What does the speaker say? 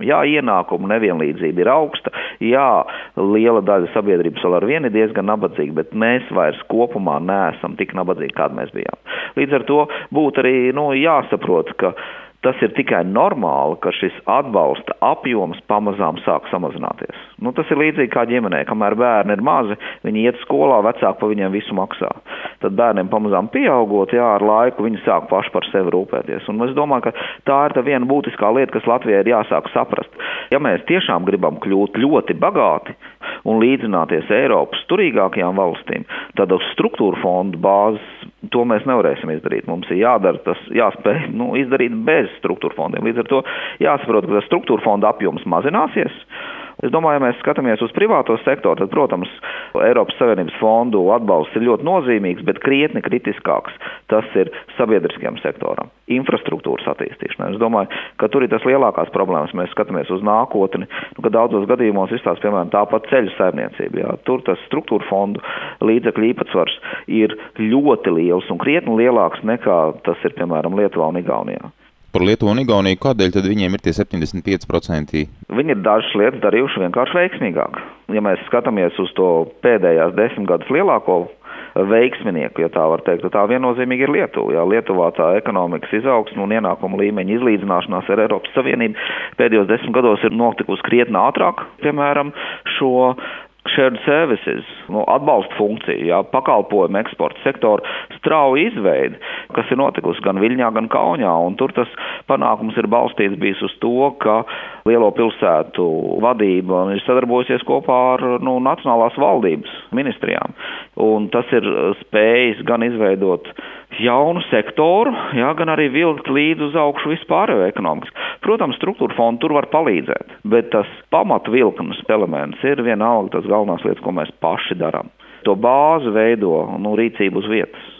Jā, ienākumu nevienlīdzība ir augsta, jā, liela daļa sabiedrības vēl ar vienu ir diezgan nabadzīga, bet mēs vairs kopumā neesam tik nabadzīgi, kādi mēs bijām. Līdz ar to būtu arī jāsaprot, ka tas ir tikai normāli, ka šis atbalsta apjoms pamazām sāk samazināties. Tas ir līdzīgi kā ģimenē, kamēr bērni ir mazi, viņi iet skolā, vecāki pa viņiem visu maksā. Tad bērniem pamazām pieaugot, ar laiku viņi sāk paši par sevi rūpēties. Un es domāju, ka tā ir tā viena būtiskā lieta, kas Latvijai ir jāsāk saprast. Ja mēs tiešām gribam kļūt ļoti bagāti un līdzināties Eiropas turīgākajām valstīm, tad uz struktūra fondu bāzes to mēs nevarēsim izdarīt. Mums ir jādara tas, jāspēj izdarīt bez struktūra fondiem. Līdz ar to jāsaprot, ka tas struktūra fonda apjoms mazināsies. Es domāju, ja mēs skatāmies uz privāto sektoru, tad, protams, Eiropas Savienības fondu atbalsts ir ļoti nozīmīgs, bet krietni kritiskāks tas ir sabiedriskajam sektoram, infrastruktūras attīstīšanai. Es domāju, ka tur ir tas lielākās problēmas. Mēs skatāmies uz nākotni, ka daudzos gadījumos izstāsta, piemēram, tāpat ceļu saimniecība. Jā. Tur tas struktūra fondu līdzekļu īpatsvars ir ļoti liels un krietni lielāks nekā tas ir, piemēram, Lietuvā un Igaunijā. Par Lietuvu un Igauniju, kādēļ tad viņiem ir tie 75%? Viņi ir dažas lietas darījuši vienkārši veiksmīgāk. Ja mēs skatāmies uz to pēdējās 10 gadus lielāko veiksminieku, ja tā var teikt, tad tā viennozīmīgi ir Lietuva. Jā, Lietuvā tā ekonomikas izaugsme un ienākuma līmeņa izlīdzināšanās ar Eiropas Savienību pēdējos 10 gados ir notikusi krietni ātrāk. Piemēram, šo shared services, atbalsta funkcija, pakalpojumu eksporta sektora strauja izveidi, kas ir notikusi gan Viļņā, gan Kaunijā, un tur tas panākums ir balstīts bijis uz to, ka lielo pilsētu vadība ir sadarbojusies kopā ar nacionālās valdības ministrijām, un tas ir spējis gan izveidot jaunu sektoru, gan arī vilkt līdz uz augšu vispārējo ekonomikas. Protams, struktūra fonda tur var palīdzēt, bet tas pamatvilknes elements ir vienalga tas galvenās lietas, ko mēs paši darām. To bāzi veido rīcību uz vietas.